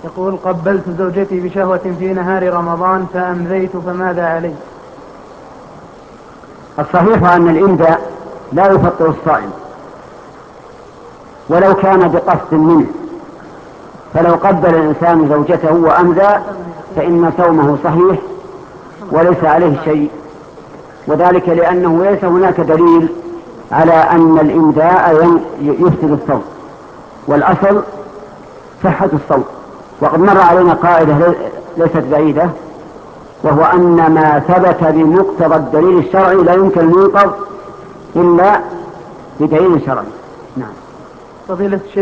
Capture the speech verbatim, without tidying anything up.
يقول: قبلت زوجتي بشهوة في نهار رمضان فأمذيت، فماذا علي؟ الصحيح أن الإمذاء لا يفطر الصائم ولو كان بقصد منه، فلو قبل الإنسان زوجته وأمذى فإن صومه صحيح وليس عليه شيء، وذلك لأنه ليس هناك دليل على أن الإمذاء يفسد الصوم، والأصل صحة الصوم. وقد مر علينا قاعدة ليست بعيدة، وهو أن ما ثبت بمقتضى الدليل الشرعي لا يمكن أن ينقض إلا بدليل شرعي. نعم. فضيلة الشيخ